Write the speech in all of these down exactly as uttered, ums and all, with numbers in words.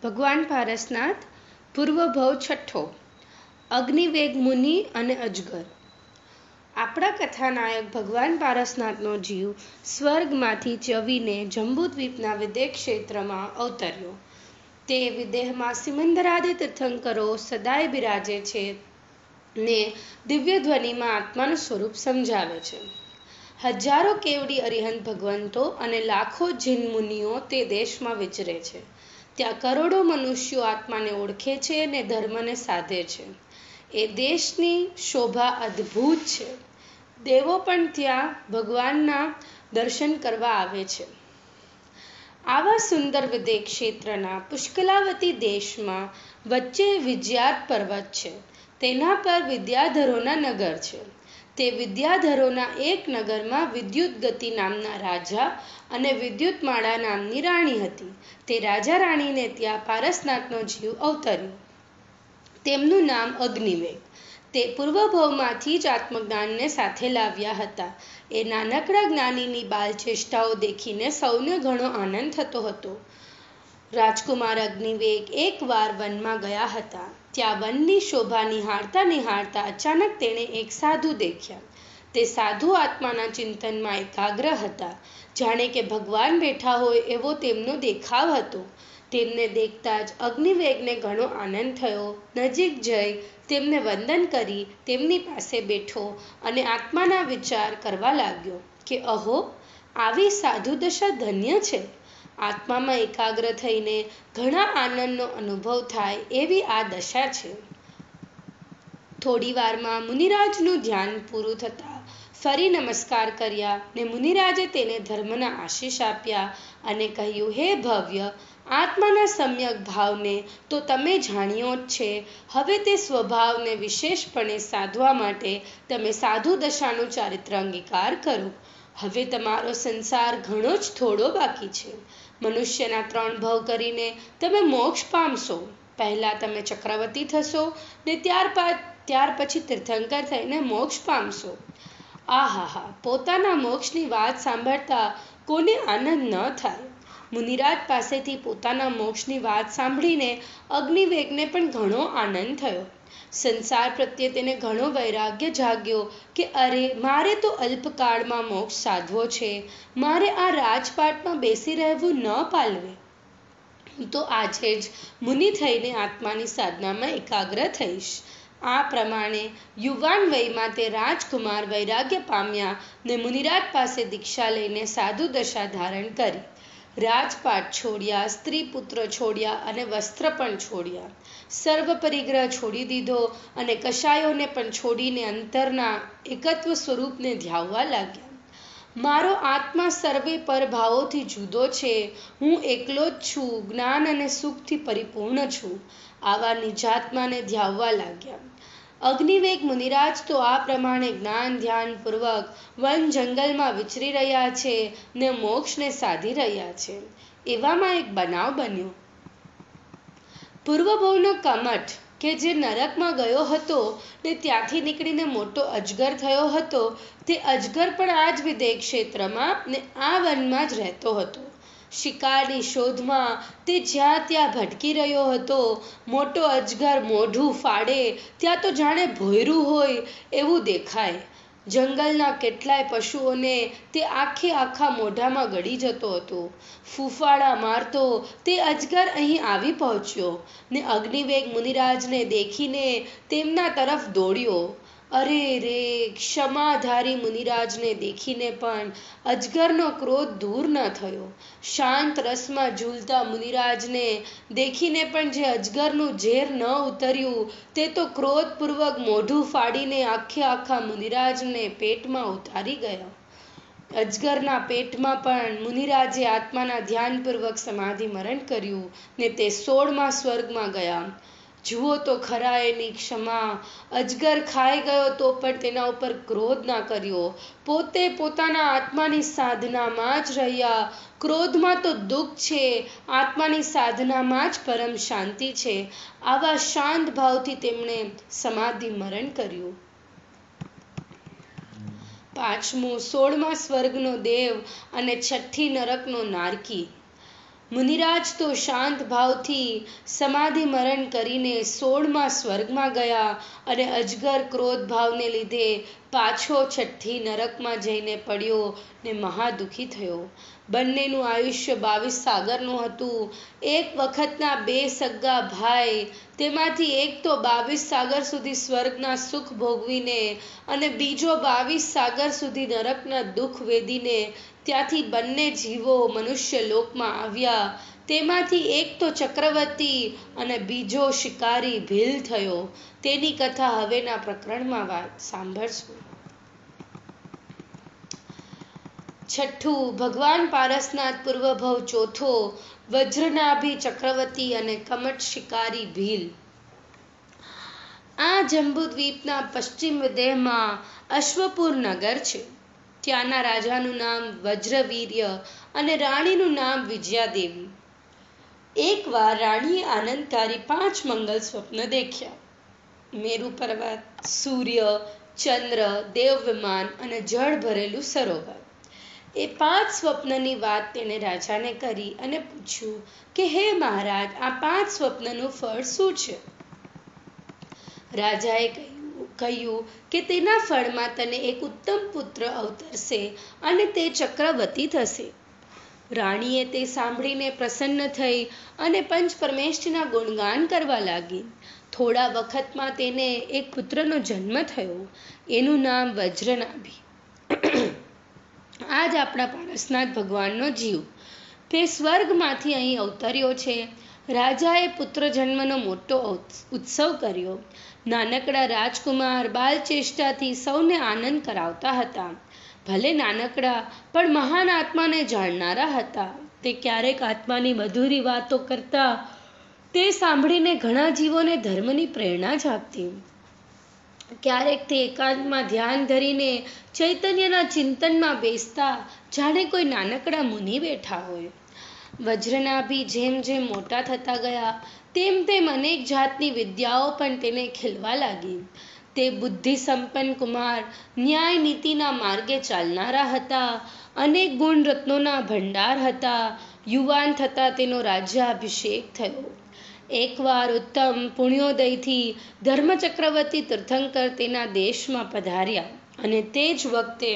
ભગવાન પારસનાથ પૂર્વભવ છઠ્ઠો અગ્નિવેગ મુનિ અને અજગર. આપણા કથાનાયક ભગવાન પારસનાથનો જીવ સ્વર્ગમાંથી ચવીને જંબુદ્વીપના વિદેહ ક્ષેત્રમાં અવતર્યો. તે વિદેહમાં સિમંદરાદિ તીર્થંકરો સદાય બિરાજે છે ને દિવ્ય ધ્વનિમાં આત્માનું સ્વરૂપ સમજાવે છે. હજારો કેવડી અરિહંત ભગવંતો અને લાખો જીન મુનિઓ તે દેશમાં વિચરે છે. ત્યાં કરોડો મનુષ્યો આત્માને ઓળખે છે અને ધર્મને સાધે છે. એ દેશની શોભા અદ્ભુત છે. દેવો પણ ત્યાં ભગવાનના દર્શન કરવા આવે છે. આવા સુંદર વિદેહ ક્ષેત્રના પુષ્કલાવતી દેશમાં વચ્ચે વિજયાત પર્વત છે. તેના પર વિદ્યાધરોના નગર છે. તે વિદ્યાધરોના એક નગરમાં વિદ્યુતગતિ નામના રાજા અને વિદ્યુતમાળા નામની રાણી હતી. તે રાજા રાણીને ત્યાં પારસનાથનો જીવ અવતર્યો. તેમનું નામ અગ્નિવેગ. તે પૂર્વભવમાંથી જ આત્મજ્ઞાનને સાથે લાવ્યા હતા. એ નાનકડા જ્ઞાનીની બાલચેષ્ટાઓ દેખીને સૌને ઘણો આનંદ થતો હતો. રાજકુમાર અગ્નિવેગ એકવાર વનમાં ગયા હતા. ત્યાં વનની શોભા નિહાળતા નિહાળતા અચાનક તેણે એક સાધુ દેખ્યા. તે સાધુ આત્માના ચિંતનમાં એકાગ્ર હતા. જાણે કે ભગવાન બેઠા હોય એવો તેમનો દેખાવ હતો. તેમને દેખતા જ અગ્નિવેગને ઘણો આનંદ થયો. નજીક જઈ તેમને વંદન કરી તેમની પાસે બેઠો અને આત્માના વિચાર કરવા લાગ્યો કે અહો, આવી સાધુ દશા ધન્ય છે. આત્મામાં એકાગ્ર થઈને ઘણા આનંદનો અનુભવ થાય એવી આ દશા છે. થોડી વારમાં મુનિરાજનું ધ્યાન પૂરું થતાં ફરી નમસ્કાર કર્યા ને મુનિરાજે તેને ધર્મના આશીષ આપ્યા અને કહ્યું, હે ભવ્ય, આત્માના સમ્યક ભાવને તો તમે જાણ્યો જ છે. હવે તે સ્વભાવને વિશેષપણે સાધવા માટે તમે સાધુ દશાનું ચારિત્ર અંગીકાર કરો. હવે તમારો સંસાર ઘણો જ થોડો બાકી છે. મનુષ્યના ત્રણ ભવ કરીને તમે મોક્ષ પામશો. પહેલા તમે ચક્રવર્તી થશો ને ત્યારબાદ ત્યાર પછી તીર્થંકર થઈને મોક્ષ પામશો. આહાહા, પોતાના મોક્ષની વાત સાંભળતા કોને આનંદ ન થાય. મુનિરાજ પાસેથી પોતાના મોક્ષની વાત સાંભળીને અગ્નિવેગને પણ ઘણો આનંદ થયો. સંસાર પ્રત્યે તેને ઘણો વૈરાગ્ય જાગ્યો કે અરે, મારે તો અલ્પકાળમાં મોક્ષ સાધવો છે. મારે આ રાજપાટમાં બેસી રહેવું ન પાલવે. હું તો આજે જ મુનિ થઈને આત્માની સાધનામાં એકાગ્ર થઈશ. આ પ્રમાણે યુવાન વયમાં તે રાજકુમાર વૈરાગ્ય પામ્યા ને મુનિરાજ પાસે દીક્ષા લઈને સાધુ દશા ધારણ કરી. રાજપાટ છોડ્યા, સ્ત્રી પુત્ર છોડ્યા અને વસ્ત્ર પણ છોડ્યા. સર્વ પરિગ્રહ છોડી દીધો અને કશાયોને પણ છોડીને અંતરના એકત્વ સ્વરૂપને ધ્યાવવા લાગ્યા. મારો આત્મા સર્વે પરભાવોથી જુદો છે. હું એકલો જ છું. જ્ઞાન અને સુખથી પરિપૂર્ણ છું. આવા નિજાત્માને ધ્યાવવા લાગ્યા. અગ્નિવેગ મુનિરાજ તો આ પ્રમાણે જ્ઞાન ધ્યાન પૂર્વક વન જંગલમાં વિચરી રહ્યા છે ને મોક્ષને સાધી રહ્યા છે. એવામાં એક બનાવ બન્યો. પૂર્વભવનો કમઠ કે જે નરકમાં ગયો હતો ને ત્યાંથી નીકળીને મોટો અજગર થયો હતો, તે અજગર પણ આ જ વિદેહ ક્ષેત્રમાં ને આ વનમાં જ રહેતો હતો. શિકારની શોધમાં તે જ્યાં ત્યાં ભટકી રહ્યો હતો. મોટો અજગર મોઢું ફાડે ત્યાં તો જાણે ભોંયરું હોય એવું દેખાય. જંગલના કેટલાય પશુઓને તે આખે આખા મોઢામાં ગળી જતો હતો. ફૂફાડા મારતો તે અજગર અહીં આવી પહોંચ્યો ને અગ્નિવેગ મુનિરાજને દેખીને તેમના તરફ દોડ્યો. અરે રે, ક્ષમાધારી મુનિરાજને દેખીને પણ અજગરનો ક્રોધ દૂર ન થયો. શાંત રસમાં ઝૂલતા મુનિરાજને દેખીને પણ જે અજગરનું ઝેર ન ઉતર્યું તે તો ક્રોધપૂર્વક મોઢું ફાડીને આખે આખા મુનિરાજને પેટમાં ઉતારી ગયા. અજગરના પેટમાં પણ મુનિરાજે આત્માના ધ્યાનપૂર્વક સમાધિ મરણ કર્યું ને તે સોળમા સ્વર્ગમાં ગયા. જુઓ તો ખરા એની ક્ષમા. અજગર ખાઈ ગયો તો પણ તેના ઉપર ક્રોધ ના કર્યો. પોતે પોતાના આત્માની સાધનામાં જ રહ્યા. ક્રોધમાં તો દુઃખ છે, આત્માની સાધનામાં જ પરમ શાંતિ છે. આવા શાંત ભાવથી તેમણે સમાધિ મરણ કર્યું. પાંચમું સોળમા સ્વર્ગનો દેવ અને છઠ્ઠી નરકનો નારકી. મુનિરાજ તો શાંત ભાવથી સમાધિ મરણ કરીને સોળમાં સ્વર્ગમાં ગયા અને અજગર ક્રોધ ભાવને લીધે પાછો છઠ્ઠી નરકમાં જઈને પડ્યો ને મહાદુખી થયો. બંનેનું આયુષ્ય બાવીસ સાગરનું હતું. એક વખતના બે સગા ભાઈ, તેમાંથી એક તો બાવીસ સાગર સુધી સ્વર્ગના સુખ ભોગવીને અને બીજો બાવીસ સાગર સુધી નરકના દુઃખ વેદીને ત્યાંથી બંને જીવો મનુષ્ય લોકમાં આવ્યા. તેમાંથી એક તો ચક્રવર્તી અને બીજો શિકારી ભીલ થયો. તેની કથા હવેના પ્રકરણમાં વાત સાંભળશું. છઠ્ઠું, ભગવાન પારસનાથ પૂર્વભવ. ચોથો, વજ્રનાભી ચક્રવર્તી અને કમટ શિકારી ભીલ. આ જંબુદ્વીપના પશ્ચિમ વિદેહમાં અશ્વપુર નગર છે. ત્યાંના રાજાનું નામ વજ્રવીર્ય અને રાણીનું નામ વિજયાદેવી. એકવાર રાણીએ આનંદકારી પાંચ મંગલ સ્વપ્ન દેખ્યા. મેરુ પર્વત, સૂર્ય, ચંદ્ર, દેવ વિમાન અને જળ ભરેલું સરોવર. એ પાંચ સ્વપ્નની વાત તેણે રાજાને કરી અને પૂછ્યું કે હે મહારાજ, આ પાંચ સ્વપ્નનું ફળ શું છે? રાજાએ કહ્યું કહ્યું કે તેના ફળમાં તને એક ઉત્તમ પુત્ર અવતરશે અને તે ચક્રવર્તી થશે. રાણીએ તે સાંભળીને પ્રસન્ન થઈ અને પંચ પરમેષ્ઠીના ગુણગાન કરવા લાગી. થોડા વખતમાં તેને એક પુત્રનો જન્મ થયો. એનું નામ વજ્રનાભી. આજ આપણા પારસનાથ ભગવાનનો જીવ તે સ્વર્ગમાંથી અહીં અવતર્યો છે. રાજાએ પુત્ર જન્મનો મોટો ઉત્સવ કર્યો. નાનકડા રાજકુમાર બાલચેષ્ટાથી સૌને આનંદ કરાવતા હતા. ભલે નાનકડા પણ મહાન આત્માને જાણનારા હતા. તે ક્યારેક આત્માની મધુરી વાતો કરતા. તે સાંભળીને ઘણા જીવોને ધર્મની પ્રેરણા જાગતી. ક્યારેક તે એકાંતમાં ધ્યાન ધરીને ચૈતન્યના ચિંતનમાં બેસતા, જાણે કોઈ નાનકડા મુનિ બેઠા હોય. વજ્રનાભી જેમ જેમ મોટા થતા ગયા તેમ તેમ અનેક જાતની વિદ્યાઓ પણ તેને ખીલવા લાગી. તે બુદ્ધિ સંપન્ન કુમાર, ન્યાય નીતિના માર્ગે ચાલનારા હતા. અનેક ગુણ રત્નોના ભંડાર હતા. યુવાન થતા તેનો રાજ્યાભિષેક થયો. એકવાર ઉત્તમ પુણ્યોદયથી ધર્મચક્રવર્તી તીર્થંકર તેના દેશમાં પધાર્યા અને તે જ વખતે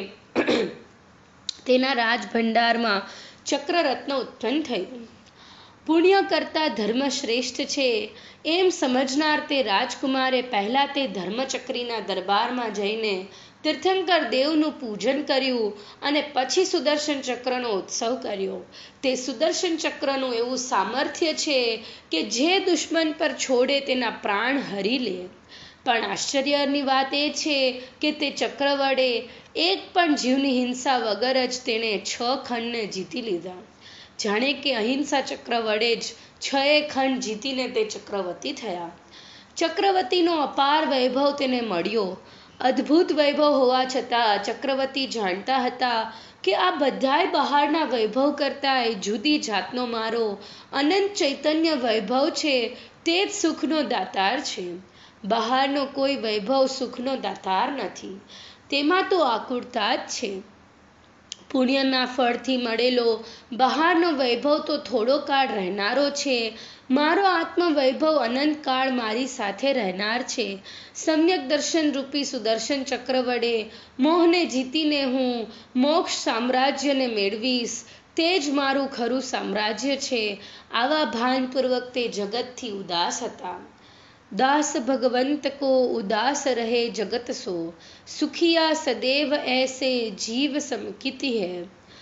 તેના રાજભંડારમાં ચક્રરત્ન ઉત્પન્ન થયું. પુણ્ય કરતા ધર્મ શ્રેષ્ઠ છે એમ સમજનાર તે રાજકુમારે પહેલા તે ધર્મચક્રીના દરબારમાં જઈને તીર્થંકર દેવનું પૂજન કર્યું અને પછી સુદર્શન ચક્રનો ઉત્સવ કર્યો. તે સુદર્શન ચક્રનું એવું સામર્થ્ય છે કે જે દુશ્મન પર છોડે તેના પ્રાણ હરી લે. પણ આશ્ચર્યની વાત એ છે કે તે ચક્ર વડે એક પણ જીવની હિંસા વગર જ તેણે છ ખંડને જીતી લીધા. જાણે કે અહિંસા ચક્ર વડે જ છ એ ખંડ જીતીને તે ચક્રવર્તી થયા. ચક્રવર્તીનો અપાર વૈભવ તેને મળ્યો. અદ્ભુત વૈભવ હોવા છતાં ચક્રવર્તી જાણતા હતા કે આ બધાય બહારના વૈભવ કરતાંય જુદી જાતનો મારો અનંત ચૈતન્ય વૈભવ છે. તે જ સુખનો દાતાર છે. બહારનો કોઈ વૈભવ સુખનો દાતાર નથી. તેમાં તો આકુળતા જ છે. પુણ્યના ફળથી મળેલો બહારનો વૈભવ તો થોડો કાળ રહેનારો છે. મારો આત્મવૈભવ અનંતકાળ મારી સાથે રહેનાર છે. સમ્યક દર્શન રૂપી સુદર્શન ચક્ર વડે મોહને જીતીને હું મોક્ષ સામ્રાજ્યને મેળવીશ. તે જ મારું ખરું સામ્રાજ્ય છે. આવા ભાનપૂર્વક તે જગતથી ઉદાસ હતા. दास भगवंत को उदास रहे जगत सो, सुखिया सदैव ऐसे जीव समकिति है.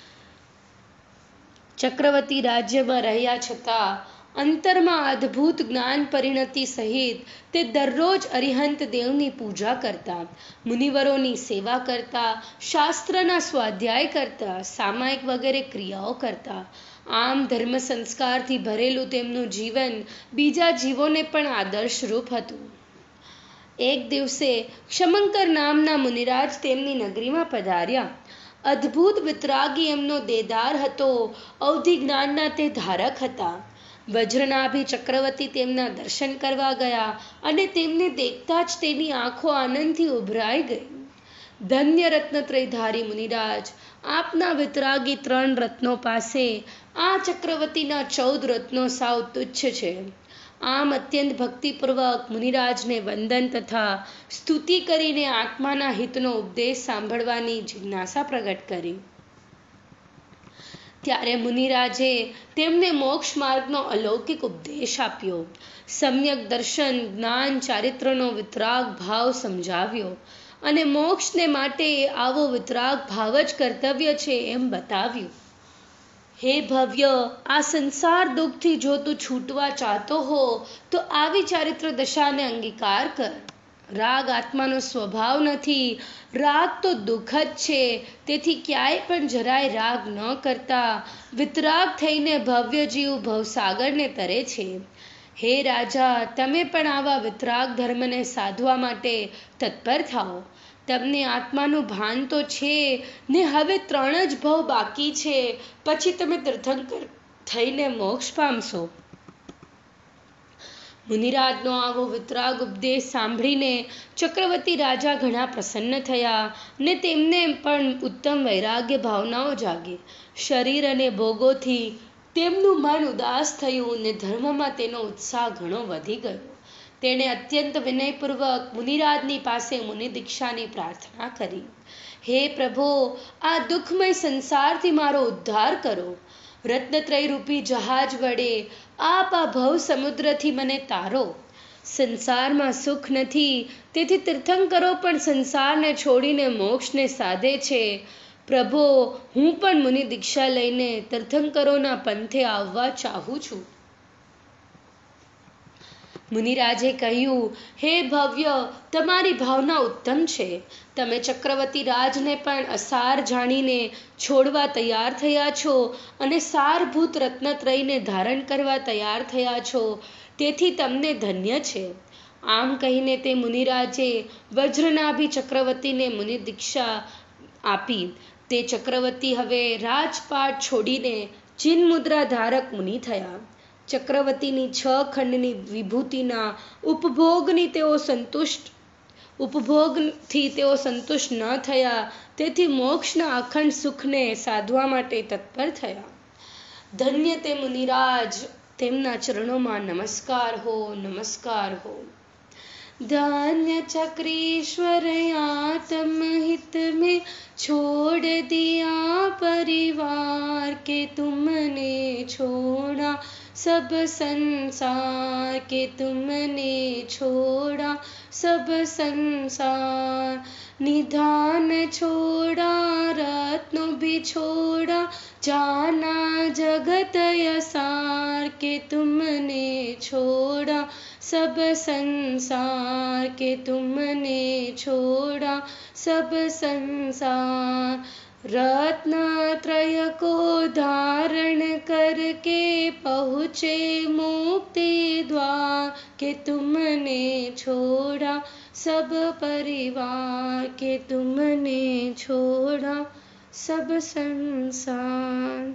ચક્રવર્તી રાજ્યમાં રહ્યા છતાં અંતરમાં અદ્ભુત જ્ઞાન પરિણતિ સહિત તે દરરોજ અરિહંત દેવની પૂજા કરતા, મુનિવરોની સેવા કરતા, શાસ્ત્રના સ્વાધ્યાય કરતા, સામાયિક વગેરે ક્રિયાઓ કરતા. આમ ધર્મ સંસ્કારથી ભરેલું તેમનું જીવન બીજા જીવોને પણ આદર્શરૂપ હતું. એક દિવસે ક્ષમંકર નામના મુનિરાજ તેમની નગરીમાં પધાર્યા. અદ્ભુત વિતરાગી એમનો દેદાર હતો. અવધિ જ્ઞાનના તે ધારક હતા. વજ્રનાભી ચક્રવર્તી તેમના દર્શન કરવા ગયા અને તેમને દેખતા જ તેની આંખો આનંદથી ઉભરાઈ ગઈ. ધન્ય રત્નત્રયધારી મુનિરાજ, આપના વિતરાગી ત્રણ રત્નો પાસે આ ચક્રવર્તીના ચૌદ રત્નો સાવ તુચ્છ છે. આમ અત્યંત ભક્તિપૂર્વક મુનિરાજને વંદન તથા સ્તુતિ કરીને આત્માના હિતનો ઉપદેશ સાંભળવાની જિજ્ઞાસા પ્રગટ કરી. ત્યારે મુનિરાજે તેમને મોક્ષ માર્ગનો અલૌકિક ઉપદેશ આપ્યો. સમ્યક દર્શન, જ્ઞાન, ચારિત્રનો વિતરાગ ભાવ સમજાવ્યો અને મોક્ષને માટે આવો વિતરાગ ભાવ જ કર્તવ્ય છે એમ બતાવ્યું. હે ભવ્ય, આ સંસાર દુઃખથી જો તું છૂટવા ચાહતો હો તો આવી ચારિત્ર દશાને અંગીકાર કર. રાગ આત્માનો સ્વભાવ નથી. રાગ તો દુઃખ જ છે. તેથી ક્યાંય પણ જરાય રાગ ન કરતા વિતરાગ થઈને ભવ્ય જીવ ભવસાગરને તરે છે. હે રાજા, તમે પણ આવા વિતરાગ ધર્મને સાધવા માટે તત્પર થાઓ. તમને આત્માનું ભાન તો છે ને હવે ત્રણ જ ભવ બાકી છે, પછી તમે તીર્થંકર થઈને મોક્ષ પામશો. મુનિરાજનો આવો વિતરાગ ઉપદેશ સાંભળીને ચક્રવર્તી રાજા ઘણા પ્રસન્ન થયા ને તેમને પણ ઉત્તમ વૈરાગ્ય ભાવનાઓ જાગી. શરીર અને ભોગોથી તેમનું મન ઉદાસ થયું ને ધર્મમાં તેનો ઉત્સાહ ઘણો વધી ગયો. તેણે અત્યંત વિનયપૂર્વક મુનિરાજની પાસે મુનિ દીક્ષાની પ્રાર્થના કરી. હે પ્રભો, આ દુઃખમય સંસારથી મારો ઉદ્ધાર કરો. રત્નત્રય રૂપી જહાજ વડે આપ આ ભવ સમુદ્રથી મને તારો. સંસારમાં સુખ નથી, તેથી તીર્થંકરો પણ સંસારને છોડીને મોક્ષને સાધે છે. પ્રભો, હું પણ મુનિ દીક્ષા લઈને તીર્થંકરોના પંથે આવવા ચાહું છું. મુનિરાજે કહ્યું, હે ભવ્ય, તમારી ભાવના ઉત્તમ છે. તમે ચક્રવર્તી રાજને પણ અસાર જાણીને છોડવા તૈયાર થયા છો અને સારભૂત રત્નત્રયને ધારણ કરવા તૈયાર થયા છો, તેથી તમને ધન્ય છે. આમ કહીને તે મુનિરાજે વજ્રનાભી ચક્રવર્તીને મુનિ દીક્ષા આપી. તે ચક્રવર્તી હવે રાજપાટ છોડીને ચિન્મુદ્રા ધારક મુનિ થયા. ચક્રવર્તીની છ ખંડની વિભૂતિના ઉપભોગની તેઓ સંતુષ્ટ ઉપભોગથી તેઓ સંતુષ્ટ ન થયા, તેથી મોક્ષના અખંડ સુખને સાધવા માટે તત્પર થયા. ધન્ય તે મુનિરાજ, તેમના ચરણોમાં નમસ્કાર હો, નમસ્કાર હો. धन्य चक्रेश्वर आत्महित में छोड़ दिया परिवार के तुमने छोड़ा सब संसार के तुमने छोड़ा सब संसार निधान छोड़ा रत्नों भी छोड़ा जाना जगत यसार के तुमने छोड़ा सब संसार के तुमने छोड़ा सब संसार रत्नत्रय को धारण करके पहुँचे मुक्ति द्वार के तुमने छोड़ा सब परिवार के तुमने छोड़ा सब संसार।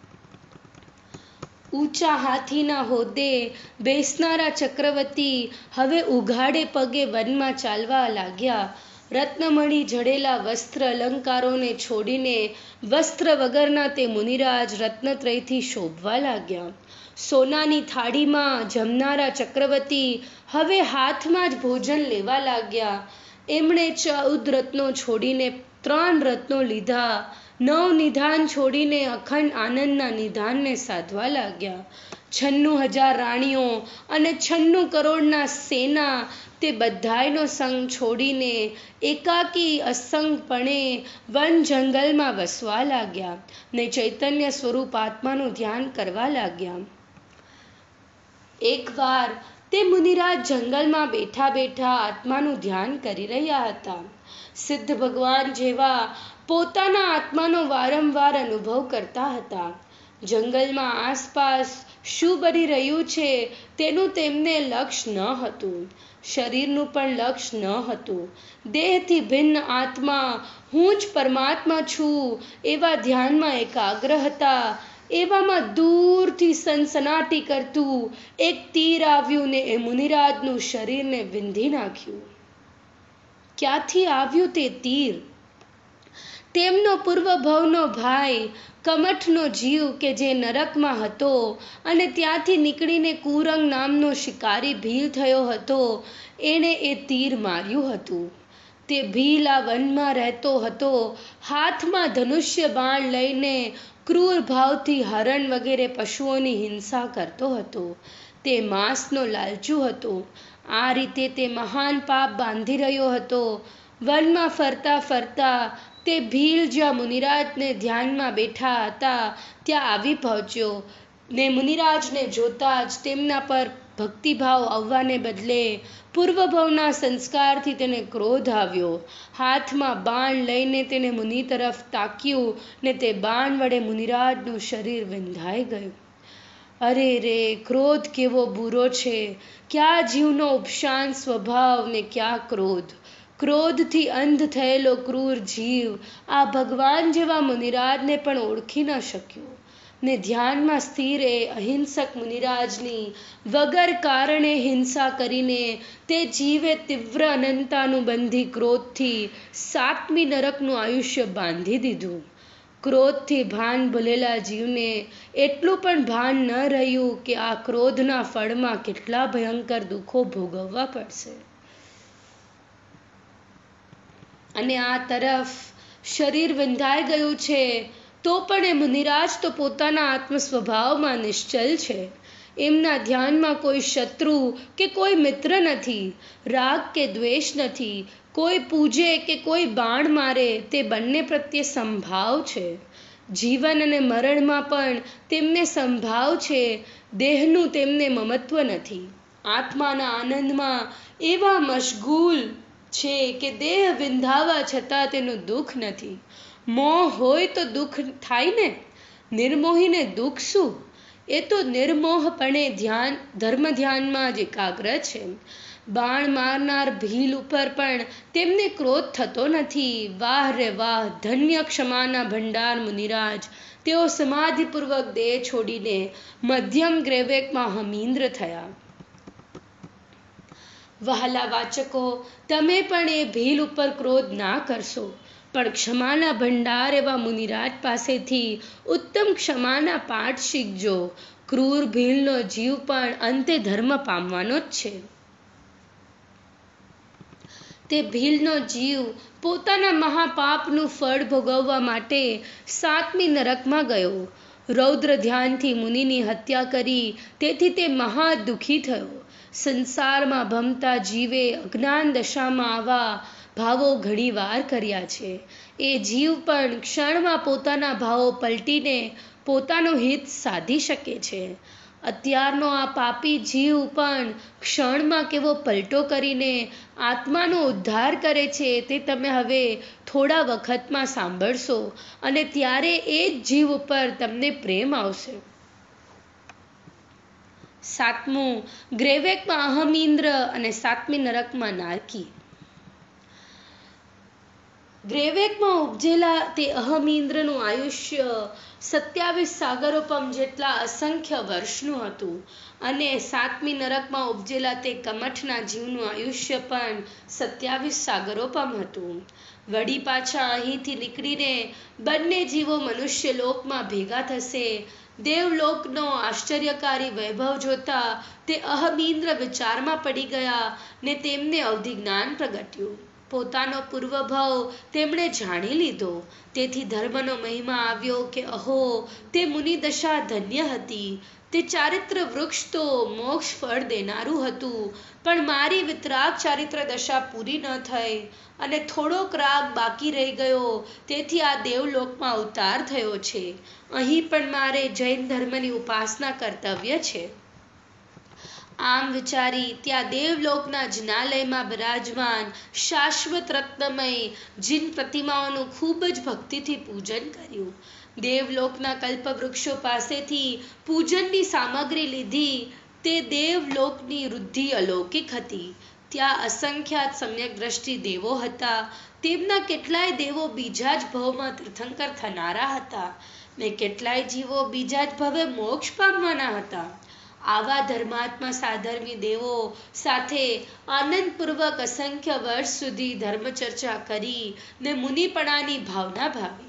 ઊંચા હાથીના હોદ્દે બેસનારા ચક્રવર્તી હવે ઉઘાડે પગે વનમાં ચાલવા લાગ્યા. રત્નમણી જડેલા વસ્ત્ર અલંકારોને છોડીને વસ્ત્ર વગરના તે મુનિરાજ રત્નત્રયથી શોભવા લાગ્યા. સોનાની થાળીમાં જમનારા ચક્રવર્તી હવે હાથમાં જ ભોજન લેવા લાગ્યા. એમણે ચૌદ રત્નો છોડીને ત્રણ રત્નો લીધા. નવ નિધાન છોડીને અખંડ આનંદના નિધાનને સાધવા લાગ્યા. છન્નું હજાર રાણીઓ અને છન્નું કરોડના સેના તે બધાયનો સંગ છોડીને એકાકી અસંગપણે વન જંગલમાં વસવા લાગ્યા ને ચૈતન્ય સ્વરૂપ આત્માનું ધ્યાન કરવા લાગ્યા. એકવાર તે મુનિરાજ જંગલમાં બેઠા બેઠા આત્માનું ધ્યાન કરી રહ્યા હતા. સિદ્ધ ભગવાન જેવા પોતાના આત્માનો વારંવાર અનુભવ કરતા હતા. જંગલમાં આસપાસ શું બની રહ્યું છે તેનું તેમને લક્ષ્ય ન હતું. શરીરનું પણ લક્ષ્ય ન હતું. દેહથી ભિન્ન આત્મા હું જ પરમાત્મા છું એવા ધ્યાનમાં એકાગ્ર હતા. એવામાં દૂરથી સનસનાટી કરતું એક તીર આવ્યું ને એ મુનિરાજનું શરીરને વિંધી નાખ્યું. ક્યાંથી આવ્યું તે તીર? તેમનો પૂર્વભવનો ભાઈ કમઠનો જીવ કે જે નરકમાં હતો અને ત્યાંથી નીકળીને કુરંગ નામનો શિકારી ભીલ થયો હતો, એણે એ તીર માર્યું હતું. તે ભીલ આ વનમાં રહેતો હતો, હાથમાં ધનુષ્ય બાણ લઈને ક્રૂર ભાવથી હરણ વગેરે પશુઓની હિંસા કરતો હતો. તે માંસનો લાલચુ હતો. આ રીતે તે મહાન પાપ બાંધી રહ્યો હતો. વનમાં ફરતા ફરતા તે ભીલ જ્યાં મુનિરાજને ધ્યાનમાં બેઠા હતા ત્યાં આવી પહોંચ્યો ને મુનિરાજને જોતા જ તેમના પર ભક્તિભાવ આવવાને બદલે પૂર્વભવના સંસ્કારથી તેને ક્રોધ આવ્યો. હાથમાં બાણ લઈને તેને મુનિ તરફ તાક્યું ને તે બાણ વડે મુનિરાજનું શરીર વિંધાઈ ગયું. અરે રે, ક્રોધ કેવો બુરો છે! ક્યાં જીવનો ઉપશાંત સ્વભાવ ને ક્યાં ક્રોધ! ક્રોધથી અંધ થયેલો ક્રૂર જીવ આ ભગવાન જેવા મુનિરાજને પણ ઓળખી ન શક્યો ને ધ્યાનમાં સ્થિર એ અહિંસક મુનિરાજની વગર કારણે હિંસા કરીને તે જીવે તીવ્ર અનંતાનુબંધી ક્રોધથી સાતમી નરકનું આયુષ્ય બાંધી દીધું. ક્રોધથી ભાન ભૂલેલા જીવને એટલું પણ ભાન ન રહ્યું કે આ ક્રોધના ફળમાં કેટલા ભયંકર દુઃખો ભોગવવા પડશે. અને આ તરફ શરીર વિંધાઈ ગયું છે તો પણ એ મુનિરાજ તો પોતાના આત્મ સ્વભાવમાં નિશ્ચલ છે. એમના ધ્યાનમાં કોઈ શત્રુ કે કોઈ મિત્ર નથી, રાગ કે દ્વેષ નથી, કોઈ પૂજે કે કોઈ બાણ મારે તે બંને પ્રત્યે સંભાવ છે. જીવન અને મરણમાં પણ તેમને સંભાવ છે. દેહનું તેમને મમત્વ નથી. આત્માના આનંદમાં એવા મશગુલ છે કે દેહ વિંધાવા છતાં તેનું દુઃખ નથી. મોહ હોય તો દુઃખ થાય ને! નિર્મોહીને દુઃખ શું? એ તો નિર્મોહપણે ધ્યાન ધર્મ ધ્યાનમાં જ એકાગ્ર છે. બાણ મારનાર ભીલ ઉપર પણ તેમને ક્રોધ થતો નથી. વાહ રે વાહ! ધન્ય ક્ષમાના ભંડાર મુનિરાજ! તેઓ સમાધિપૂર્વક દેહ છોડીને મધ્યમ ગ્રેવેકમાં હમીન્દ્ર થયા. વહાલા વાચકો, તમે પણ એ ભીલ ઉપર ક્રોધ ના કરશો, પણ ક્ષમાના ભંડાર એવા મુનિરાજ પાસેથી ઉત્તમ ક્ષમાના પાઠ શીખજો. ક્રૂર ભીલનો જીવ પણ અંતે ધર્મ પામવાનો જ છે. તે ભીલનો જીવ પોતાના મહાપાપનું ફળ ભોગવવા માટે સાતમી નરકમાં ગયો. રૌદ્ર ધ્યાનથી મુનિની હત્યા કરી તેથી તે મહા દુઃખી થયો. સંસારમાં ભમતા જીવે અજ્ઞાન દશામાં આવા ભાવો ઘણી વાર કર્યા છે. એ જીવ પણ ક્ષણમાં પોતાના ભાવો પલટીને પોતાનું હિત સાધી શકે છે. અત્યારનો આ પાપી જીવ પણ ક્ષણમાં કેવો પલટો કરીને આત્માનો ઉદ્ધાર કરે છે તે તમે હવે થોડા વખતમાં સાંભળશો અને ત્યારે એ જ જીવ ઉપર તમને પ્રેમ આવશે. સાતમું, ગ્રેવેકમાં અહમિન્દ્ર અને સાતમી નરકમાં નારકી. ગ્રેવેકમાં ઉપજેલા તે અહમિન્દ્રનું આયુષ્ય સત્યાવીસ સાગરોપમ જેટલા અસંખ્ય વર્ષનું હતું અને સાતમી નરકમાં ઉપજેલા તે કમઠના જીવનું આયુષ્ય પણ સત્યાવીસ સાગરોપમ હતું. વળી પાછા અહીંથી નીકળીને બંને જીવો મનુષ્ય લોકમાં ભેગા થશે. દેવલોકનો આશ્ચર્યકારી વૈભવ જોતા તે અહમિન્દ્ર વિચારમાં પડી ગયા ને તેમને અવધિ જ્ઞાન પ્રગટ્યું. પોતાનો પૂર્વભાવ તેમણે જાણી લીધો. તેથી ધર્મનો મહિમા આવ્યો કે અહો, તે મુનિદશા ધન્ય હતી. તે ચારિત્ર વૃક્ષ તો મોક્ષ ફળ દેનારું હતું, પણ મારી વિતરાગ ચારિત્ર દશા પૂરી ન થઈ અને થોડોક રાગ બાકી રહી ગયો, તેથી આ દેવલોકમાં અવતાર થયો છે. અહીં પણ મારે જૈન ધર્મની ઉપાસના કર્તવ્ય છે. આમ વિચારી ત્યાં દેવલોકના જિનાલયમાં બિરાજમાન શાશ્વત રત્નમય જીન પ્રતિમાઓનું ખૂબ જ ભક્તિથી પૂજન કર્યું. દેવલોકના કલ્પવૃક્ષો પાસેથી પૂજનની સામગ્રી લીધી. તે દેવલોકની વૃદ્ધિ અલૌકિક હતી. ત્યાં અસંખ્યાત સમ્યક દ્રષ્ટિ દેવો હતા. તેમના કેટલાય દેવો બીજા જ ભવમાં તીર્થંકર થનારા હતા ને કેટલાય જીવો બીજા જ ભવે મોક્ષ પામવાના હતા. આવા ધર્માત્મા સાધર્મી દેવો સાથે આનંદપૂર્વક અસંખ્ય વર્ષ સુધી ધર્મચર્ચા કરી ને મુનિપણાની ભાવના ભાવી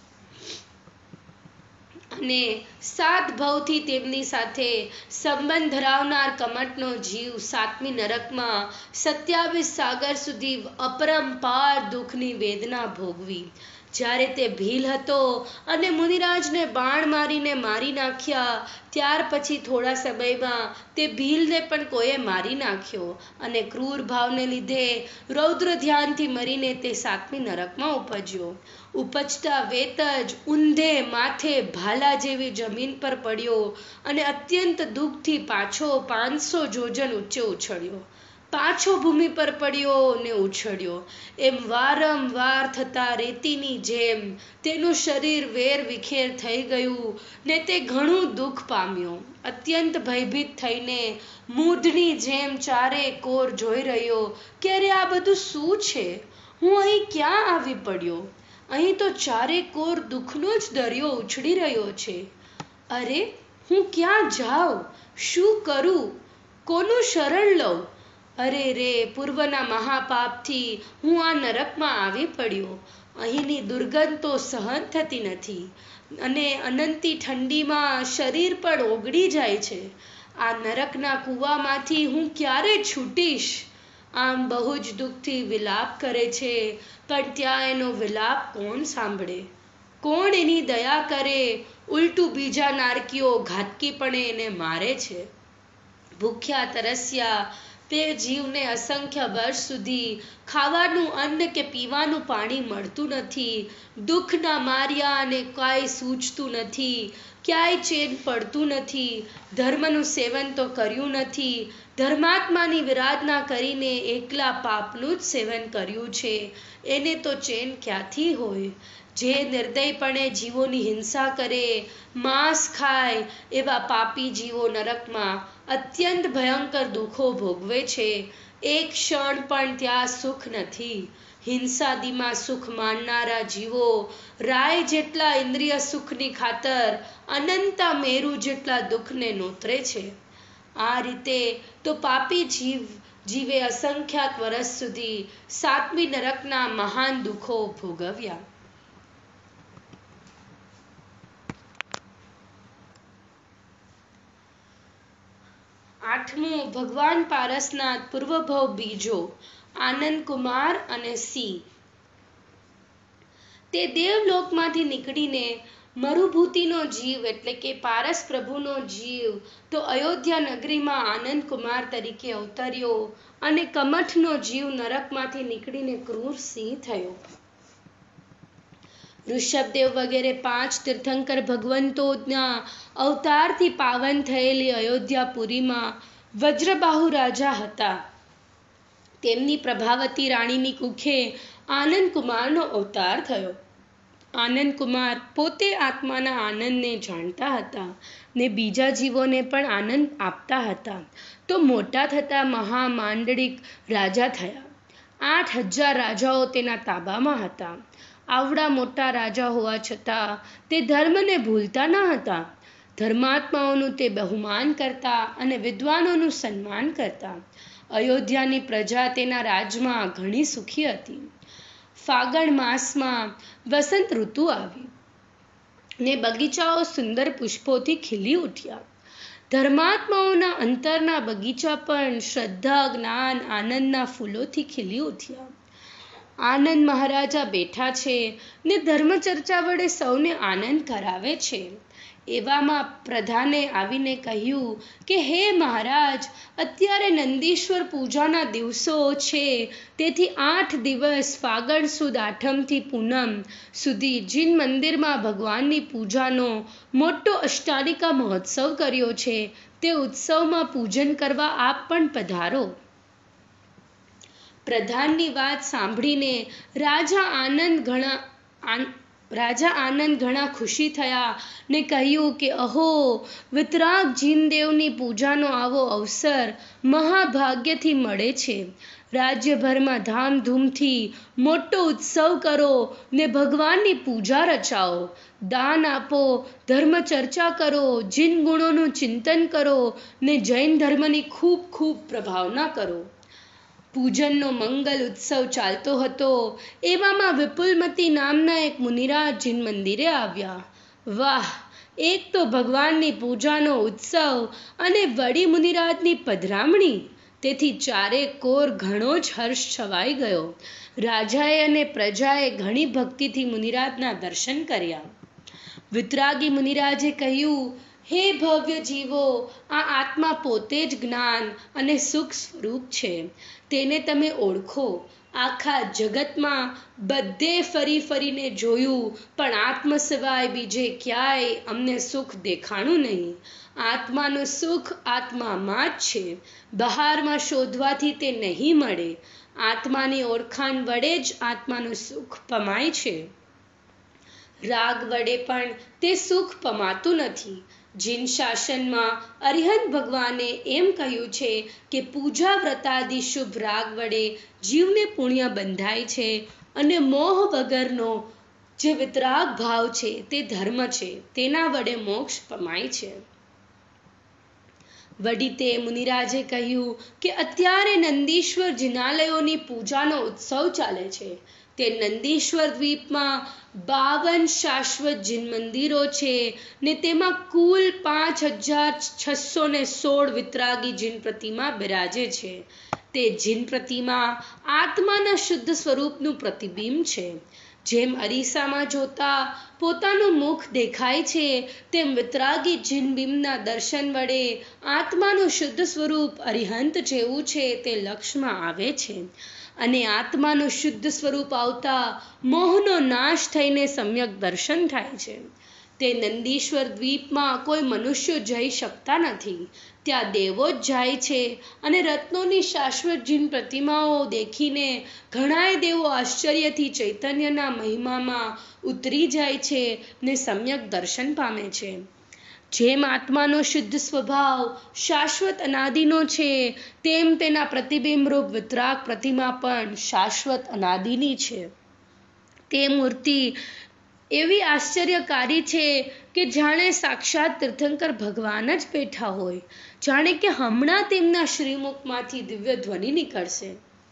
અને સાત ભવથી તેમની સાથે સંબંધ ધરાવનાર કમટનો જીવ સાતમી નરકમાં સત્યાવીસ સાગર સુધી અપરંપાર દુઃખની વેદના ભોગવી. જ્યારે તે ભીલ હતો અને મુનિરાજને બાણ મારીને મારી નાખ્યા, ત્યાર પછી થોડા સમયમાં તે ભીલને પણ કોઈએ મારી નાખ્યો અને ક્રૂર ભાવને લીધે રૌદ્ર ધ્યાનથી મરીને તે સાતમી નરકમાં ઉપજ્યો. ઉપજતા વેત જ ઊંધે માથે ભાલા જેવી જમીન પર પડ્યો અને અત્યંત દુઃખથી પાછો પાંચસો જોજન ઊંચે ઉછળ્યો. પાછો ભૂમિ પર પડ્યો ને ઉછળ્યો. એમ વારંવાર થતા રેતીની જેમ તેનું શરીર વેર વિખેર થઈ ગયું ને તે ઘણું દુઃખ પામ્યો. અત્યંત ભયભીત થઈને મૂઢની જેમ ચારે કોર જોઈ રહ્યો કે અરે આ બધું શું છે? હું અહીં ક્યાં આવી પડ્યો? અહીં તો ચારે કોર દુઃખનો જ દરિયો ઉછળી રહ્યો છે. અરે હું ક્યાં જાઉં? શું કરું? કોનું શરણ લઉં? અરે રે, પૂર્વના મહાપાપથી હું આ નરકમાં આવી પડ્યો. અહીંની દુર્ગંધ તો સહન થતી નથી અને અનંતી ઠંડીમાં શરીર પણ ઓગળી જાય છે. આ નરકના કૂવામાંથી હું ક્યારે છૂટીશ? આમ બહુ જ દુઃખથી વિલાપ કરે છે, પણ ત્યાં એનો વિલાપ કોણ સાંભળે? કોણ એની દયા કરે? ઉલટું બીજા નારકીઓ ઘાતકીપણે એને મારે છે. ભૂખ્યા તરસ્યા તે જીવને અસંખ્ય વર્ષ સુધી ખાવાનું અન્ન કે પીવાનું પાણી મળતું નથી. દુઃખના માર્યા અને કાંઈ સૂઝતું નથી, ક્યાંય ચેન પડતું નથી. ધર્મનું સેવન તો કર્યું નથી, ધર્માત્માની વિરાધના કરીને એકલા પાપનું જ સેવન કર્યું છે. એને તો ચેન ક્યાંથી હોય? જે નિર્દયપણે જીવોની હિંસા કરે, માંસ ખાય, એવા પાપી જીવો નરકમાં અત્યંત ભયંકર દુઃખો ભોગવે છે. એક ક્ષણ પણ ત્યાં સુખ નથી. હિંસાદીમાં સુખ માણનારા જીવો રાય જેટલા ઇન્દ્રિય સુખની ખાતર અનંતા મેરુ જેટલા દુઃખને નોતરે છે. આ રીતે તો પાપી જીવ જીવે અસંખ્યાત વર્ષ સુધી સાતમી નરકના મહાન દુઃખો ભોગવ્યા. આઠમું ભગવાન પારસનાથ પૂર્વભવ બીજો આનંદ કુમાર અને સિંહ. તે દેવલોકમાંથી નીકળીને મરુભૂતિનો જીવ એટલે કે પારસ પ્રભુનો જીવ તો અયોધ્યા નગરીમાં આનંદ કુમાર તરીકે અવતર્યો અને કમઠનો જીવ નરકમાંથી નીકળીને ક્રૂર સિંહ થયો. ઋષભદેવ વગેરે પાંચ તીર્થંકર ભગવંતોના અવતારથી પાવન થયેલી અયોધ્યાપુરીમાં વજ્રબાહુ રાજા હતા. તેમની પ્રભાવતી રાણીની કુખે આનંદ કુમારનો અવતાર થયો. આનંદ કુમાર પોતે આત્માના આનંદને જાણતા હતા ને બીજા જીવોને પણ આનંદ આપતા હતા. તો મોટા થતા મહામાંડળિક રાજા થયા. આઠ હજાર રાજાઓ તેના તાબામાં હતા. આવડા મોટા રાજા હોવા છતાં તે ધર્મને ભૂલતા ન હતા. ધર્માત્માઓનું તે બહુમાન કરતા અને વિદ્વાનોનું સન્માન કરતા. અયોધ્યાની પ્રજા તેના રાજમાં ઘણી સુખી હતી. ફાગણ માસમાં વસંત ઋતુ આવી ને બગીચાઓ સુંદર પુષ્પોથી ખીલી ઉઠ્યા. ધર્માત્માઓના અંતરના બગીચા પણ શ્રદ્ધા, જ્ઞાન, આનંદના ફૂલોથી ખીલી ઉઠ્યા. આનંદ મહારાજા બેઠા છે ને ધર્મચર્ચા વડે સૌને આનંદ કરાવે છે. એવામાં પ્રધાને આવીને કહ્યું કે હે મહારાજ, અત્યારે નંદીશ્વર પૂજાના દિવસો છે, તેથી આઠ દિવસ ફાગણ સુદ આઠમથી પૂનમ સુધી જીન મંદિરમાં ભગવાનની પૂજાનો મોટો અષ્ટાલિકા મહોત્સવ કર્યો છે. તે ઉત્સવમાં પૂજન કરવા આપ પણ પધારો. પ્રધાનની વાત સાંભળીને રાજા આનંદ ઘણા રાજા આનંદ ઘણા ખુશી થયા ને કહ્યું કે અહો, વિતરાગ જીનદેવની પૂજાનો આવો અવસર મહાભાગ્યથી મળે છે. રાજ્યભરમાં ધામધૂમથી મોટો ઉત્સવ કરો ને ભગવાનની પૂજા રચાવો, દાન આપો, ધર્મ ચર્ચા કરો, જીન ગુણોનું ચિંતન કરો ને જૈન ધર્મની ખૂબ ખૂબ પ્રભાવના કરો. પૂજનનો મંગલ ઉત્સવ ચાલતો હતો એવામાં વિપુલમતી નામના એક મુનિરાજ જીન મંદિરે આવ્યા. વાહ, એક તો ભગવાનની પૂજાનો ઉત્સવ અને વળી મુનિરાજની પધરામણી, તેથી ચારે કોર ઘણો જ હર્ષ છવાઈ ગયો. રાજાએ અને પ્રજાએ ઘણી ભક્તિથી મુનિરાજના દર્શન કર્યા. વિતરાગી મુનિરાજે કહ્યું, હે ભવ્ય જીવો, આ આત્મા પોતે જ જ્ઞાન અને સુખ સ્વરૂપ છે. તેને તમે ઓળખો. આખા જગતમાં બધે ફરી ફરીને જોયું, પણ આત્મ સિવાય બીજે ક્યાંય અમને સુખ દેખાણું નહીં. આત્માનું સુખ આત્મામાં જ છે. બહારમાં શોધવાથી તે નહીં મળે. આત્માની ઓળખાણ વડે જ આત્માનું સુખ પમાય છે. રાગ વડે પણ તે સુખ પમાતું નથી. જીન શાસનમાં અરિહંત ભગવાને એમ કહ્યું છે કે પૂજા વ્રતાદિ શુભ રાગ વડે જીવને પુણ્ય બંધાય છે અને મોહ વગરનો જે વિતરાગ ભાવ છે તે ધર્મ છે, તેના વડે મોક્ષ પમાય છે. વળી તે મુનિરાજે કહ્યું કે અત્યારે નંદીશ્વર જિનાલયોની પૂજાનો ઉત્સવ ચાલે છે. તે નંદીશ્વર દ્વીપમાં બાવન શાશ્વત જીન મંદિરો છે ને તેમાં કુલ પાંચ હજાર છસો ને સોળ વિતરાગી જીન પ્રતિમા બિરાજે છે. તે જીન પ્રતિમા આત્માના શુદ્ધ સ્વરૂપનું પ્રતિબિંબ છે. જેમ અરીસામાં જોતા પોતાનું મુખ દેખાય છે, તેમ વિતરાગી જીન બિંબના દર્શન વડે આત્માનું શુદ્ધ સ્વરૂપ અરિહંત જેવું છે તે લક્ષમાં આવે છે. અને આત્માનું શુદ્ધ સ્વરૂપ આવતા મોહનો નાશ થઈને સમ્યક દર્શન થાય છે. તે નંદીશ્વર દ્વીપમાં કોઈ મનુષ્યો જઈ શકતા નથી. ત્યાં દેવો જ જાય છે અને રત્નોની શાશ્વત જીન પ્રતિમાઓ દેખીને ઘણાય દેવો આશ્ચર્યથી ચૈતન્યના મહિમામાં ઉતરી જાય છે ને સમ્યક દર્શન પામે છે. જેમ આત્માનો શુદ્ધ સ્વભાવ શાશ્વત અનાદિનો છે, તેમ તેના પ્રતિબિંબરૂપ વિતરાગ પ્રતિમા પણ શાશ્વત અનાદિની છે. તે મૂર્તિ એવી આશ્ચર્યકારી છે કે જાણે સાક્ષાત તીર્થંકર ભગવાન જ બેઠા હોય, જાણે કે હમણાં તેમના શ્રીમુખમાંથી દિવ્ય ધ્વનિ નીકળશે.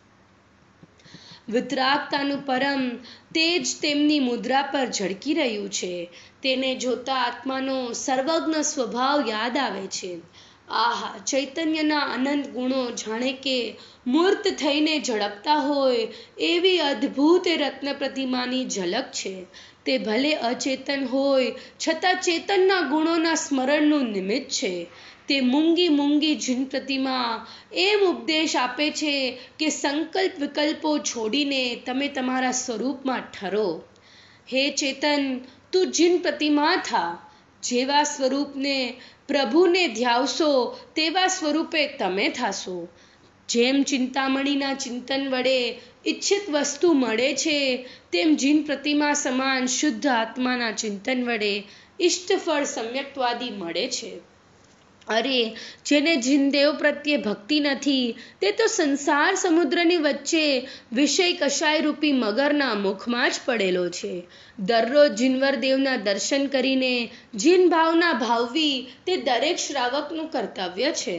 વિતરાગતાનું પરમ તેજ તેમની મુદ્રા પર ઝળકી રહ્યું છે. તેને જોતા આત્માનો સર્વજ્ઞ સ્વભાવ યાદ આવે છે. આહા, ચૈતન્યના અનંત ગુણો જાણે કે મૂર્ત થઈને ઝળકતા હોય એવી અદ્ભુત રત્ન પ્રતિમાની ઝલક છે. તે ભલે અચેતન હોય છતાં ચેતનના ગુણોના સ્મરણનું નિમિત્ત છે. તે મૂંગી મૂંગી જીન પ્રતિમા એમ ઉપદેશ આપે છે કે સંકલ્પ વિકલ્પો છોડીને તમે તમારા સ્વરૂપમાં ઠરો. હે ચેતન, તું જીન પ્રતિમા થા. જેવા સ્વરૂપને પ્રભુને ધ્યાવશો તેવા સ્વરૂપે તમે થાશો. જેમ ચિંતામણીના ચિંતન વડે ઈચ્છિત વસ્તુ મળે છે, તેમ જીન પ્રતિમા સમાન શુદ્ધ આત્માના ચિંતન વડે ઇષ્ટફળ સમ્યક્વાદી મળે છે. અરે, જેને જીનદેવ પ્રત્યે ભક્તિ નથી તે તો સંસાર સમુદ્રની વચ્ચે વિષય કષાય રૂપી મગરના મુખમાં જ પડેલો છે. દરરોજ જીનવર દેવના દર્શન કરીને જીન ભાવના ભાવવી તે દરેક શ્રાવકનું કર્તવ્ય છે.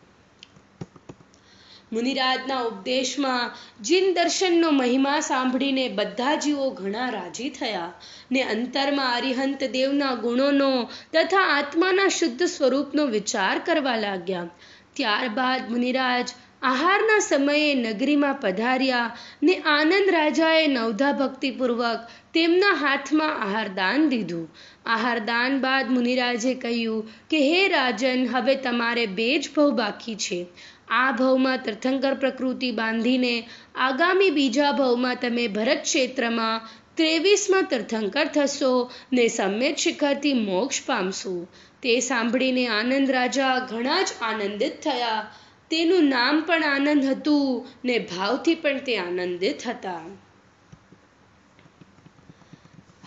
મુનિરાજના ઉપદેશમાં જીન દર્શનનો મહિમા સાંભળીને બધા જીવો ઘણા રાજી થયા ને અંતરમાં અરિહંત દેવના ગુણોનો તથા આત્માના શુદ્ધ સ્વરૂપનો વિચાર કરવા લાગ્યા. ત્યારબાદ મુનિરાજ આહારના સમયે નગરીમાં પધાર્યા ને આનંદ રાજાએ નવધા ભક્તિપૂર્વક તેમના હાથમાં આહારદાન દીધું. આહારદાન બાદ મુનિરાજે કહ્યું કે હે રાજન, હવે તમારે બે જ ભવ બાકી છે. આ ભવમાં તીર્થંકર પ્રકૃતિ બાંધીને આગામી બીજા ભવમાં તમે ભરત ક્ષેત્રમાં ત્રેવીસમાં તીર્થંકર થશો ને સમ્યક શિખરથી મોક્ષ પામશો. તે સાંભળીને આનંદ રાજા ઘણા જ આનંદિત થયા. તેનું નામ પણ આનંદ હતું ને ભાવથી પણ તે આનંદિત હતા.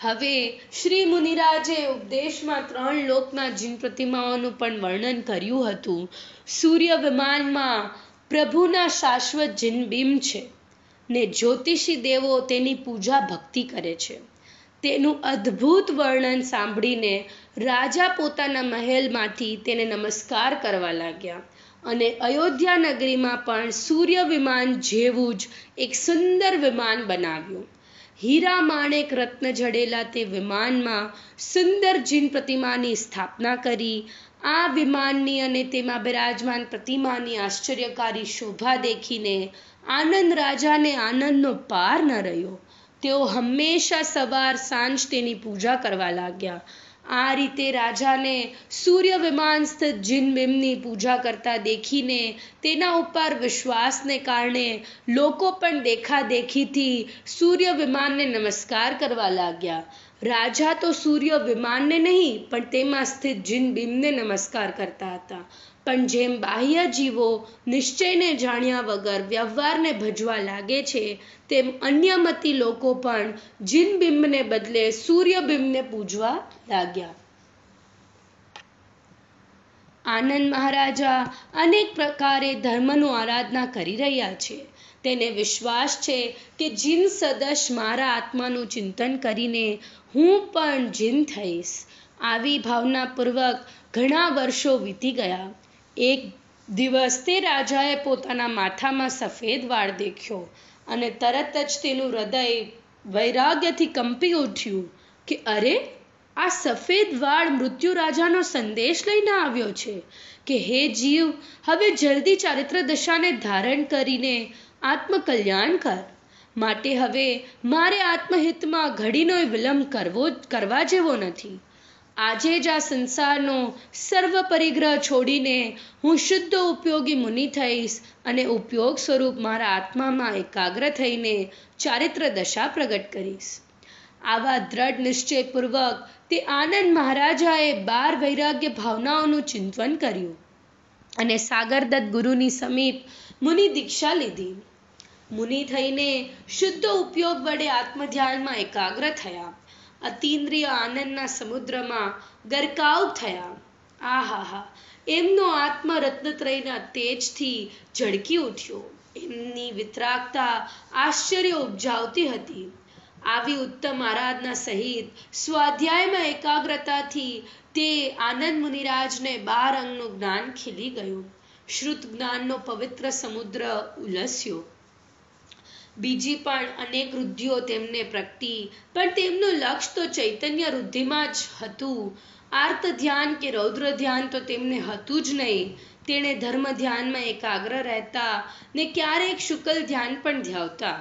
હવે શ્રી મુનિરાજે ઉપદેશમાં ત્રણ લોકના જીન પ્રતિમાઓનું પણ વર્ણન કર્યું હતું. સૂર્ય વિમાનમાં પ્રભુના શાશ્વત જીનબિંબ છે ને જ્યોતિષી દેવો તેની પૂજા ભક્તિ કરે છે. તેનું અદ્ભુત વર્ણન સાંભળીને રાજા પોતાના મહેલમાંથી તેને નમસ્કાર કરવા લાગ્યા અને અયોધ્યા નગરીમાં પણ સૂર્ય વિમાન જેવું જ એક સુંદર વિમાન બનાવ્યું. હીરા માણેક રત્ન જડેલા તે વિમાનમાં સુંદર જીન પ્રતિમાની સ્થાપના કરી. આ વિમાનની અને તેમાં બિરાજમાન પ્રતિમાની આશ્ચર્યકારી શોભા દેખીને આનંદ રાજાને આનંદનો પાર ન રહ્યો. તેઓ હંમેશા સવાર સાંજ તેની પૂજા કરવા લાગ્યા. આ રીતે રાજાને સૂર્ય વિમાન સ્થિત જીનબિંબની પૂજા કરતા દેખીને તેના ઉપર વિશ્વાસને કારણે લોકો પણ દેખાદેખીથી સૂર્ય વિમાનને નમસ્કાર કરવા લાગ્યા. રાજા તો સૂર્ય વિમાનને નહીં પણ તેમાં સ્થિત જીનબિંબને નમસ્કાર કરતા હતા. પણ જેમ બાહ્ય જીવો નિશ્ચયને જાણ્યા વગર વ્યવહારને ભજવા લાગે છે, તેમ અન્યમતી લોકો પણ જીનબિંબને બદલે સૂર્યબિંબને પૂજવા લાગ્યા. આનંદ મહારાજા અનેક પ્રકારે ધર્મનું આરાધના કરી રહ્યા છે. તેને વિશ્વાસ છે કે જીન સદશ મારા આત્માનું ચિંતન કરીને હું પણ જીન થઈશ. આવી ભાવનાપૂર્વક ઘણા વર્ષો વીતી ગયા. એક દિવસ તે રાજાએ પોતાના માથામાં સફેદ વાળ દેખ્યો અને તરત જ તેનું હૃદય વૈરાગ્યથી કંપી ઉઠ્યું કે અરે, આ સફેદ વાળ મૃત્યુ રાજાનો સંદેશ લઈને આવ્યો છે કે હે જીવ, હવે જલ્દી ચારિત્ર દશાને ધારણ કરીને આત્મકલ્યાણ કર. માટે હવે મારે આત્મહિતમાં ઘડીનો વિલંબ કરવો કરવા જેવો નથી. આજે જ આ સંસારનો સર્વ પરિગ્રહ છોડીને હું શુદ્ધ ઉપયોગી મુનિ થઈશ અને ઉપયોગ સ્વરૂપ મારા આત્મામાં એકાગ્ર થઈને ચારિત્ર દશા પ્રગટ કરીશ. આવા દ્રઢ નિશ્ચયપૂર્વક તે આનંદ મહારાજાએ બાર વૈરાગ્ય ભાવનાઓનું ચિંતન કર્યું અને સાગરદત્ત ગુરુની સમીપ મુનિ દીક્ષા લીધી. મુનિ થઈને શુદ્ધ ઉપયોગ વડે આત્મધ્યાનમાં એકાગ્ર થયા. અતીન્દ્રિય આનંદના સમુદ્રમાં ગરકાવ થયા. આહાહા, એમનો આત્મા રત્નત્રયના તેજથી ઝળકી ઉઠ્યો. એમની વિતરાગતા આશ્ચર્ય ઉપજાવતી હતી. આવી ઉત્તમ આરાધના સહિત સ્વાધ્યાયમાં એકાગ્રતાથી તે આનંદ મુનિરાજને બાર અંગનું જ્ઞાન ખીલી ગયું. શ્રુત જ્ઞાનનો પવિત્ર સમુદ્ર ઉલસ્યો. બીજી પણ અનેક વૃદ્ધિઓ તેમને પ્રગટી, પણ તેમનું લક્ષ્ય તો ચૈતન્ય વૃદ્ધિમાં જ હતું. આર્ત ધ્યાન કે રૌદ્ર ધ્યાન તો તેમને હતું જ નહીં. તેણે ધર્મ ધ્યાનમાં એકાગ્ર રહેતા ને ક્યારેક શુકલ ધ્યાન પણ ધ્યાવતા.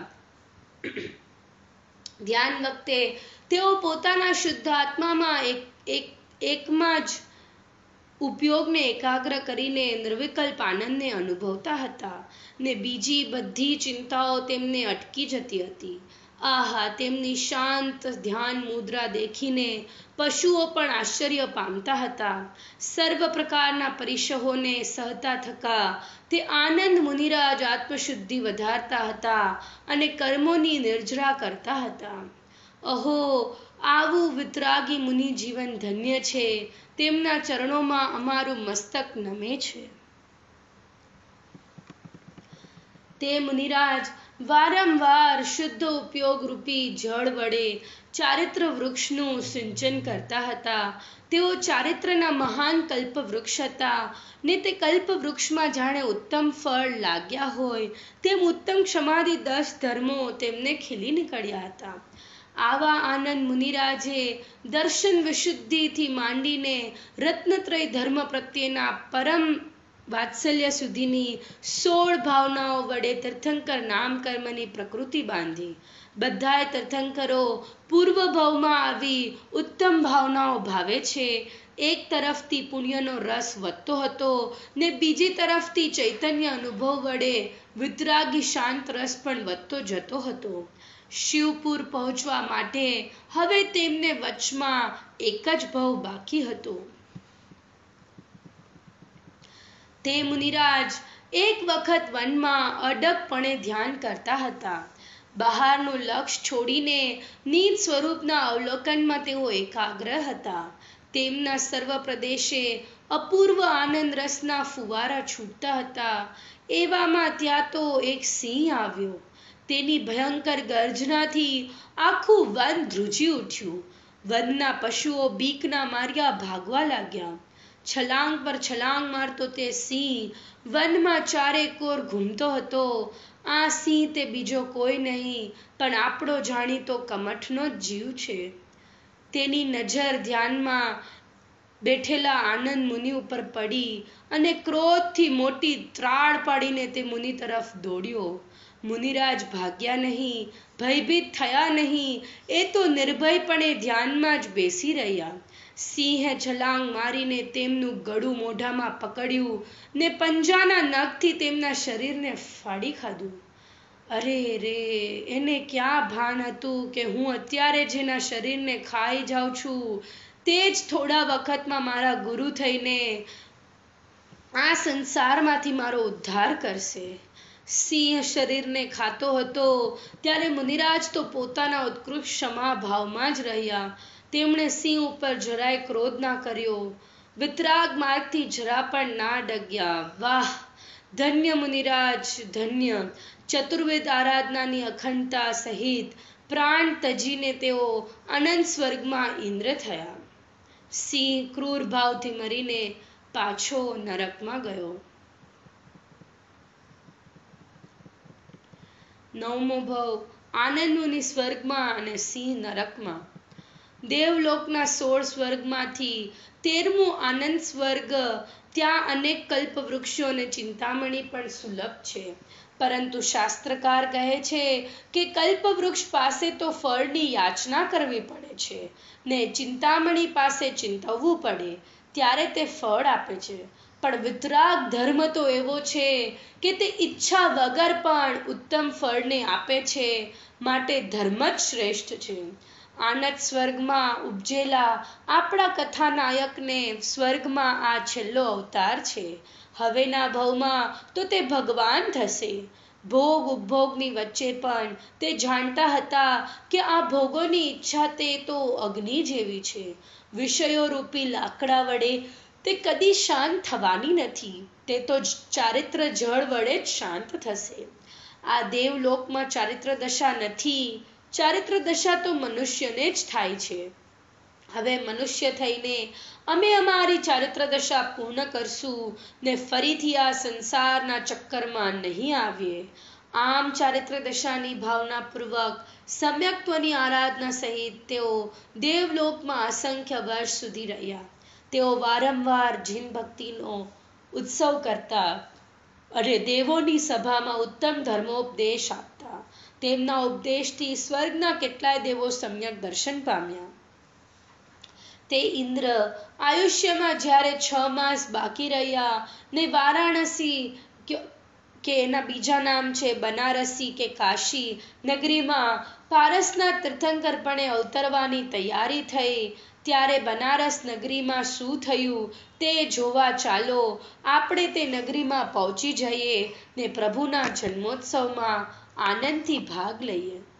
ધ્યાન વખતે તેઓ પોતાના શુદ્ધ આત્મામાં એક એક એકમાં જ ઉપયોગને એકાગ્ર કરીને નિર્વિકલ્પ આનંદને અનુભવતા હતા ને બીજી બધી ચિંતાઓ તેમને અટકી જતી હતી. આહા, તેમની શાંત ધ્યાન મુદ્રા દેખીને પશુઓ પણ આશ્ચર્ય પામતા હતા. સર્વ પ્રકારના પરિસહોને સહતા થકા તે આનંદ મુનિરાજ આત્મશુદ્ધિ વધારતા હતા અને કર્મોની નિર્જરા કરતા હતા. અહો, આવું વિતરાગી મુનિ જીવન ધન્ય છે. તેમના ચરણોમાં અમારું મસ્તક નમે છે. તે મુનિરાજ વારંવાર શુદ્ધ ઉપયોગ રૂપી જળ વડે ચારિત્ર વૃક્ષનું સિંચન કરતા હતા. તેઓ ચારિત્રના મહાન કલ્પ વૃક્ષ હતા ને તે કલ્પ વૃક્ષમાં જાણે ઉત્તમ ફળ લાગ્યા હોય તેમ ઉત્તમ ક્ષમાદિ દસ ધર્મો તેમને ખીલી નીકળ્યા હતા. આવા આનંદ મુનિરાજે દર્શન વિશુદ્ધિથી માંડીને રત્નત્રય ધર્મ પ્રત્યેના પરમ વાત્સલ્ય સુધીની સોળ ભાવનાઓ વડે તીર્થંકર નામ કર્મની પ્રકૃતિ બાંધી. બધાય તીર્થંકરો પૂર્વ ભાવમાં આવી ઉત્તમ ભાવનાઓ ભાવે છે. એક તરફથી પુણ્યનો રસ વધતો હતો ને બીજી તરફથી ચૈતન્ય અનુભવ વડે વિતરાગી શાંત રસ પણ વધતો જતો હતો. શિવપુર પહોંચવા માટે હવે તેમને વચમાં એક જ ભવ બાકી હતો. તે મુનિરાજ એક વખત વનમાં અડગપણે ધ્યાન કરતા હતા. બહારનું લક્ષ્ય છોડીને નિજ સ્વરૂપના અવલોકનમાં તેઓ એકાગ્ર હતા. તેમના સર્વ પ્રદેશે અપૂર્વ આનંદ રસના ફુવારા છૂટતા હતા. એવામાં ત્યાં તો એક સિંહ આવ્યો. તેની ભયંકર ગર્જનાથી આખું વન ધ્રુજી ઉઠ્યું. વનના પશુઓ બીકના માર્યા ભાગવા લાગ્યા. છલાંગ પર છલાંગ મારતો તે સિંહ વનમાં ચારેકોર ઘૂમતો હતો. આ સિંહ તે બીજો કોઈ નહીં પણ આપણો જાણીતો કમઠનો જ જીવ છે. તેની નજર ધ્યાનમાં બેઠેલા આનંદ મુનિ ઉપર પડી અને ક્રોધથી મોટી ત્રાડ પાડીને તે મુનિ તરફ દોડ્યો. મુનિરાજ ભાગ્યા નહીં, ભયભીત થયા નહીં, એ તો નિર્ભયપણે ધ્યાનમાં જ બેસી રહ્યા. સિંહે છલાંગ મારીને તેમનું ગળું મોઢામાં પકડ્યું ને પંજાના નખથી તેમના શરીરને ફાડી ખાધું. અરે રે, એને ક્યાં ભાન હતું કે હું અત્યારે જેના શરીરને ખાઈ જાઉં છું તે જ થોડા વખતમાં મારા ગુરુ થઈને આ સંસારમાંથી મારો ઉદ્ધાર કરશે. સિંહ શરીરને ખાતો હતો ત્યારે મુનિરાજ તો પોતાના ઉત્કૃષ્ટ ક્ષમા ભાવમાં જ રહ્યા. તેમણે સિંહ ઉપર જરાય ક્રોધ ના કર્યો, વિતરાગ માર્ગથી જરા પણ ના ડગ્યા. વાહ, ધન્ય મુનિરાજ ધન્ય. ચતુર્વેદ આરાધનાની અખંડતા સહિત પ્રાણ તજીને તેઓ અનંત સ્વર્ગમાં ઇન્દ્ર થયા. સિંહ ક્રૂર ભાવથી મરીને પાછો નરકમાં ગયો. નવમો ભવ આનંદ મુનિ સ્વર્ગમાં અને સિંહ નરકમાં. દેવલોકના સોળ સ્વર્ગમાંથી તેરમું આનંદ સ્વર્ગ. ત્યાં અનેક કલ્પ વૃક્ષો અને ચિંતામણી પણ સુલભ છે. પરંતુ શાસ્ત્રકાર કહે છે કે કલ્પ વૃક્ષ પાસે તો ફળની યાચના કરવી પડે છે ને ચિંતામણી પાસે ચિંતવવું પડે ત્યારે તે ફળ આપે છે. પણ વિતરાગ ધર્મ તો એવો છે કે તે ઈચ્છા વગર પણ ઉત્તમ ફળને આપે છે. માટે ધર્મ જ શ્રેષ્ઠ છે. આનંદ સ્વર્ગમાં ઉપજેલા આપણા કથાનાયકને સ્વર્ગમાં આ છેલ્લો અવતાર છે. હવેના ભવમાં તો તે ભગવાન થશે. ભોગ ઉપભોગની વચ્ચે પણ તે જાણતા હતા કે આ ભોગોની ઈચ્છા તે તો અગ્નિ જેવી છે. વિષયો રૂપી લાકડા વડે તે કદી શાંત થવાની નથી. તે તો ચારિત્ર જળ વડે જ શાંત થશે. આ દેવલોકમાં ચારિત્ર દશા નથી. ચારિત્ર દશા તો મનુષ્યને જ થાય છે. હવે મનુષ્ય થઈને અમે અમારી ચારિત્ર દશા પૂર્ણ કરશું ને ફરીથી આ સંસારના ચક્કરમાં નહીં આવીએ. આમ ચારિત્ર દશાની ભાવના પૂર્વક સમ્યક્ત્વની આરાધના સહિત તેઓ દેવલોકમાં અસંખ્ય વર્ષ સુધી રહ્યા. તેઓ વારંવાર જીન ભક્તિનો ઉત્સવ કરતા અને દેવોની સભામાં ઉત્તમ ધર્મોપદેશ આપતા. તેમના ઉપદેશથી સ્વર્ગના કેટલાય દેવો સમ્યક દર્શન પામ્યા. તે ઇન્દ્ર આયુષ્યમાં જ્યારે છ માસ બાકી રહ્યા ને વારાણસી કે એના બીજા નામ છે બનારસી કે કાશી નગરીમાં પારસના તીર્થંકરપણે અવતરવાની તૈયારી થઈ ત્યારે બનારસ નગરીમાં શું થયું તે જોવા ચાલો. આપણે તે નગરીમાં પહોંચી જઈએ ને પ્રભુના જન્મોત્સવમાં આનંદથી ભાગ લઈએ.